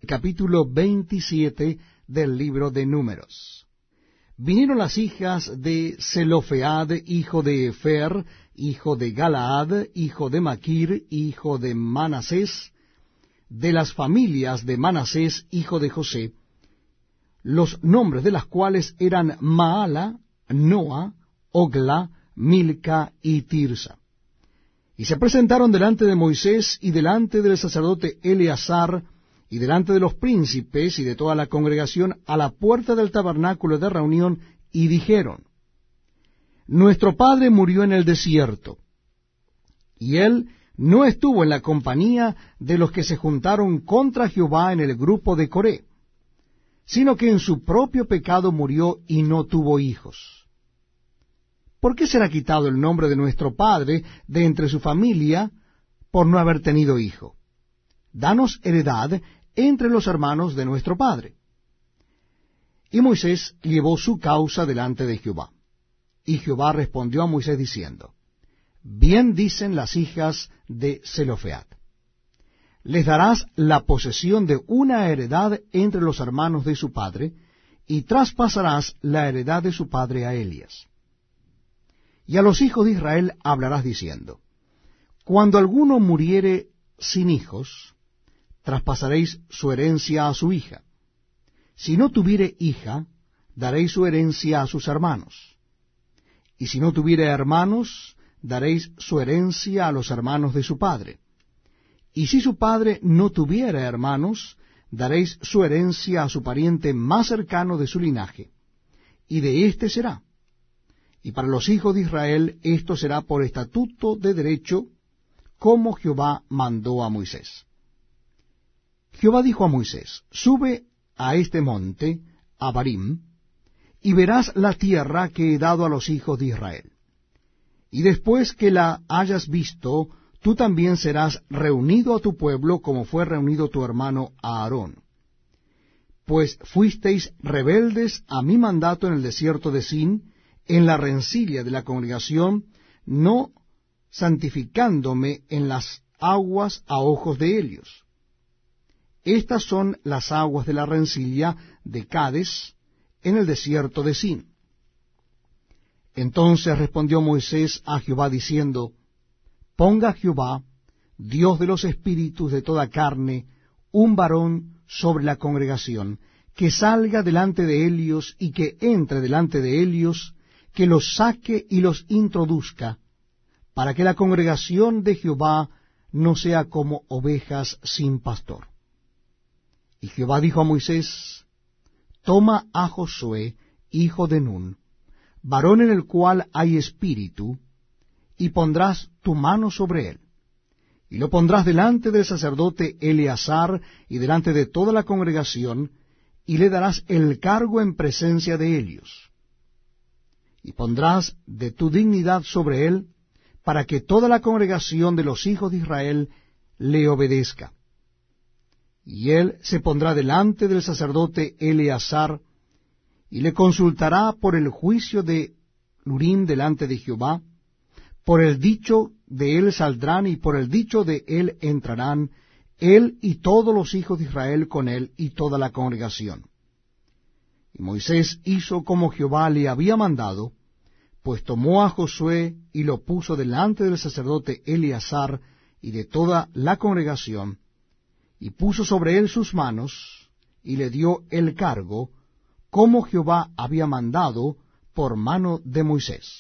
Capítulo 27 del libro de Números. Vinieron las hijas de Zelofead, hijo de Efer, hijo de Galaad, hijo de Maquir, hijo de Manasés, de las familias de Manasés, hijo de José, los nombres de las cuales eran Maala, Noa, Ogla, Milca y Tirsa. Y se presentaron delante de Moisés y delante del sacerdote Eleazar y delante de los príncipes y de toda la congregación a la puerta del tabernáculo de reunión, y dijeron: Nuestro padre murió en el desierto, y él no estuvo en la compañía de los que se juntaron contra Jehová en el grupo de Coré, sino que en su propio pecado murió y no tuvo hijos. ¿Por qué será quitado el nombre de nuestro padre de entre su familia por no haber tenido hijo? Danos heredad entre los hermanos de nuestro padre. Y Moisés llevó su causa delante de Jehová. Y Jehová respondió a Moisés diciendo: Bien dicen las hijas de Zelofead. Les darás la posesión de una heredad entre los hermanos de su padre, y traspasarás la heredad de su padre a Elías. Y a los hijos de Israel hablarás diciendo: Cuando alguno muriere sin hijos, traspasaréis su herencia a su hija. Si no tuviere hija, daréis su herencia a sus hermanos. Y si no tuviere hermanos, daréis su herencia a los hermanos de su padre. Y si su padre no tuviera hermanos, daréis su herencia a su pariente más cercano de su linaje, y de éste será. Y para los hijos de Israel esto será por estatuto de derecho, como Jehová mandó a Moisés. Jehová dijo a Moisés: Sube a este monte, Abarim, y verás la tierra que he dado a los hijos de Israel. Y después que la hayas visto, tú también serás reunido a tu pueblo como fue reunido tu hermano Aarón. Pues fuisteis rebeldes a mi mandato en el desierto de Sin, en la rencilla de la congregación, no santificándome en las aguas a ojos de ellos. Estas son las aguas de la rencilla de Cades, en el desierto de Sin. Entonces respondió Moisés a Jehová diciendo: Ponga Jehová, Dios de los espíritus de toda carne, un varón sobre la congregación, que salga delante de ellos y que entre delante de ellos, que los saque y los introduzca, para que la congregación de Jehová no sea como ovejas sin pastor. Y Jehová dijo a Moisés: Toma a Josué, hijo de Nun, varón en el cual hay espíritu, y pondrás tu mano sobre él, y lo pondrás delante del sacerdote Eleazar y delante de toda la congregación, y le darás el cargo en presencia de ellos. Y pondrás de tu dignidad sobre él, para que toda la congregación de los hijos de Israel le obedezca. Y él se pondrá delante del sacerdote Eleazar, y le consultará por el juicio de Urim delante de Jehová. Por el dicho de él saldrán, y por el dicho de él entrarán, él y todos los hijos de Israel con él, y toda la congregación. Y Moisés hizo como Jehová le había mandado, pues tomó a Josué y lo puso delante del sacerdote Eleazar y de toda la congregación, y puso sobre él sus manos, y le dio el cargo, como Jehová había mandado por mano de Moisés.